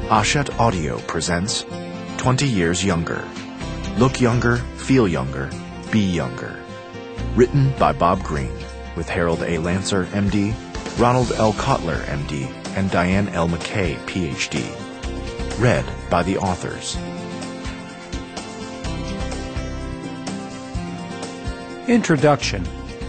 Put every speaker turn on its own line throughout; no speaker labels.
Hachette Audio presents 20 Years Younger. Look younger, feel younger, be younger. Written by Bob Greene, with Harold A. Lancer, M.D., Ronald L. Kotler, M.D., and Diane L. McKay, Ph.D. Read by the authors.
Introduction.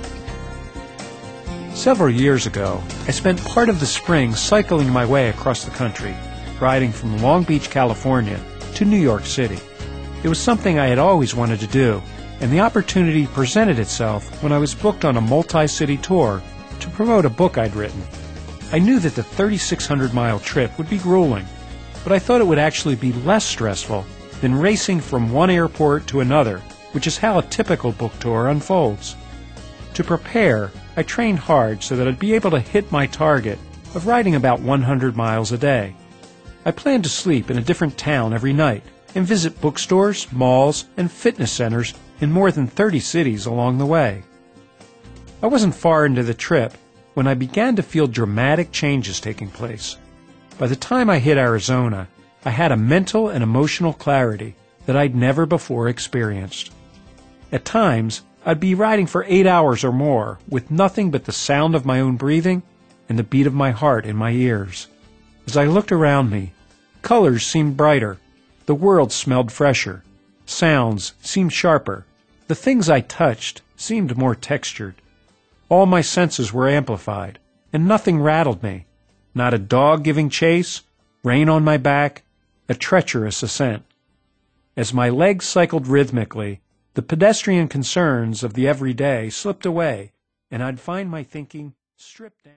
Several years ago, I spent part of the spring cycling my way across the country, riding from Long Beach, California, to New York City. It was something I had always wanted to do, and the opportunity presented itself when I was booked on a multi-city tour to promote a book I'd written. I knew that the 3,600-mile trip would be grueling, but I thought it would actually be less stressful than racing from one airport to another, which is how a typical book tour unfolds. To prepare, I trained hard so that I'd be able to hit my target of riding about 100 miles a day. I planned to sleep in a different town every night and visit bookstores, malls, and fitness centers in more than 30 cities along the way. I wasn't far into the trip when I began to feel dramatic changes taking place. By the time I hit Arizona, I had a mental and emotional clarity that I'd never before experienced. At times, I'd be riding for 8 hours or more with nothing but the sound of my own breathing and the beat of my heart in my ears. As I looked around me, colors seemed brighter, the world smelled fresher, sounds seemed sharper, the things I touched seemed more textured. All my senses were amplified, and nothing rattled me. Not a dog giving chase, rain on my back, a treacherous ascent. As my legs cycled rhythmically, the pedestrian concerns of the everyday slipped away, and I'd find my thinking stripped down.